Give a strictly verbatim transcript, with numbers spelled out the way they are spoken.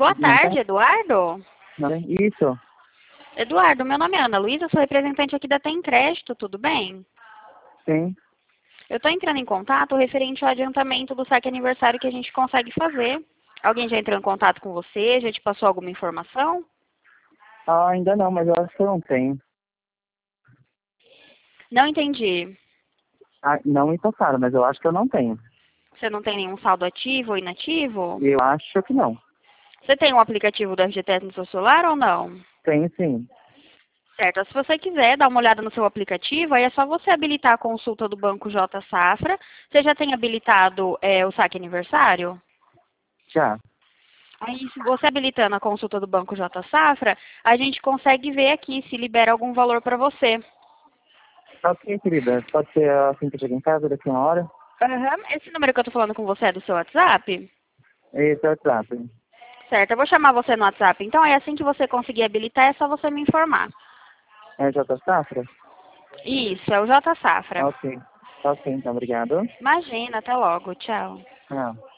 Boa tarde, Eduardo. Isso. Eduardo, meu nome é Ana Luísa, sou representante aqui da Tem Crédito, tudo bem? Sim. Eu estou entrando em contato referente ao adiantamento do saque aniversário que a gente consegue fazer. Alguém já entrou em contato com você? Já te passou alguma informação? Ah, ainda não, mas eu acho que eu não tenho. Não entendi. Ah, não me passaram, mas eu acho que eu não tenho. Você não tem nenhum saldo ativo ou inativo? Eu acho que não. Você tem um aplicativo do F G T S no seu celular ou não? Tenho sim. Certo. Se você quiser dar uma olhada no seu aplicativo, aí é só você habilitar a consulta do Banco J Safra. Você já tem habilitado é, o saque aniversário? Já. Aí, se você habilitando a consulta do Banco J Safra, a gente consegue ver aqui se libera algum valor para você. Ok, querida. Pode ser assim que eu chego em casa daqui a uma hora? Aham. Esse número que eu tô falando com você é do seu WhatsApp? Esse é o WhatsApp. Certo, eu vou chamar você no WhatsApp. Então, é assim que você conseguir habilitar, é só você me informar. É J Safra? Isso, é o J Safra. Ok. Ok, então, obrigado. Imagina, até logo. Tchau. Tchau.